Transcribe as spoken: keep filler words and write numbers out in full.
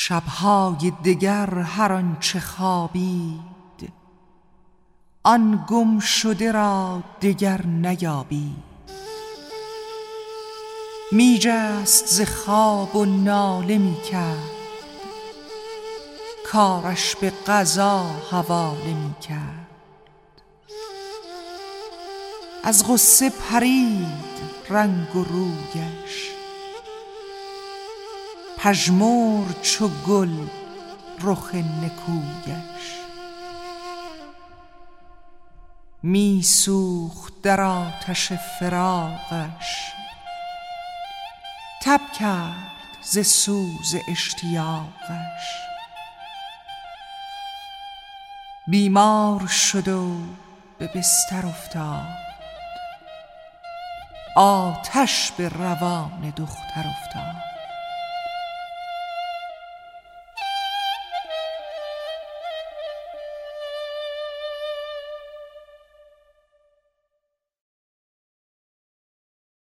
شبهای دگر هر آنچه خوابید، آن گم شده را دگر نیابید. می جست ز خواب و ناله می کرد، کارش به قضا حواله می کرد. از غصه پرید رنگ و رویش، پژمرد چو گل رخ نکویش. می سوخت در آتش فراقش، تب کرد ز سوز اشتیاقش. بیمار شد و به بستر افتاد، آتش به روان دختر افتاد.